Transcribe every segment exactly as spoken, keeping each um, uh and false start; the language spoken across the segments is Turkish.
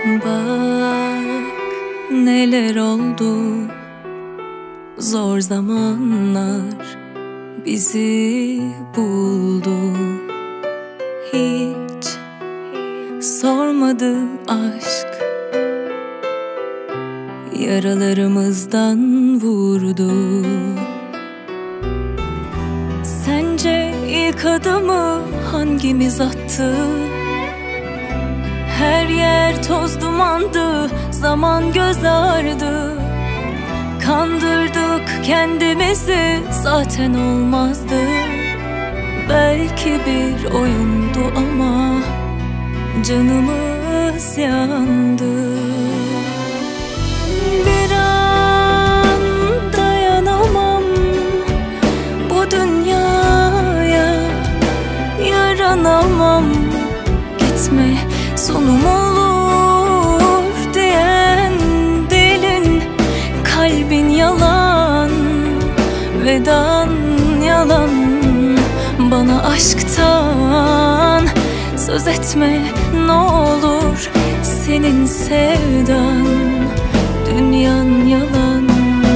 Bak neler oldu, zor zamanlar bizi buldu. Hiç sormadı aşk, yaralarımızdan vurdu. Sence ilk adımı hangimiz attı? Her yer toz dumandı, zaman göz ardı. Kandırdık kendimizi, zaten olmazdı. Belki bir oyundu ama canımız yandı. Bir an dayanamam bu dünyaya, yaranamam. Gitme sonum olur diyen dilin, kalbin yalan, vedan yalan. Bana aşktan söz etme ne olur, senin sevdan, dünyan yalan.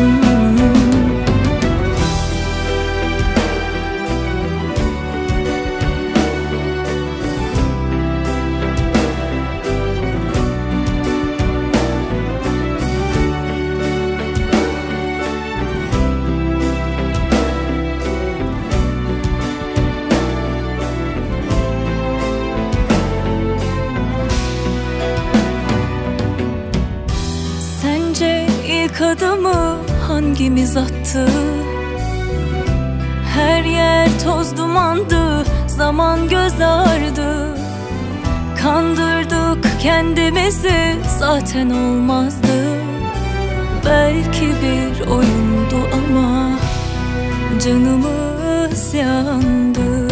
İlk adımı hangimiz attı? Her yer toz dumandı, zaman göz ardı. Kandırdık kendimizi, zaten olmazdı. Belki bir oyundu ama canımız yandı.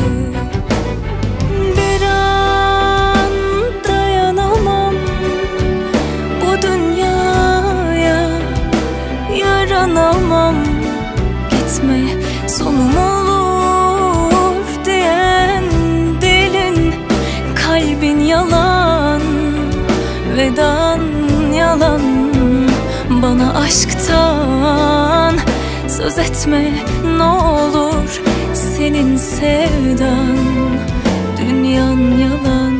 Bir an dayanamam bu dünyaya, yaranamam. Gitme sonum olur diyen dilin, kalbin yalan, vedan yalan. Bana aşktan söz etme ne olur, senin sevdan, dünyan yalan.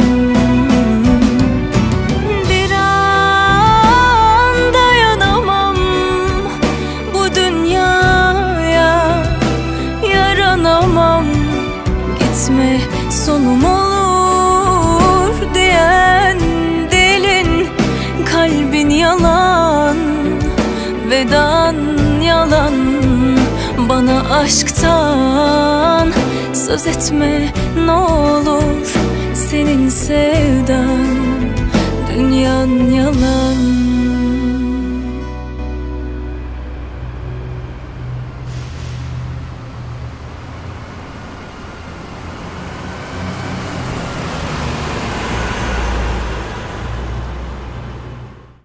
Gitme sonum olur diyen dilin, kalbin yalan, vedan yalan. Bana aşktan söz etme ne olur, senin sevdan, dünyan yalan.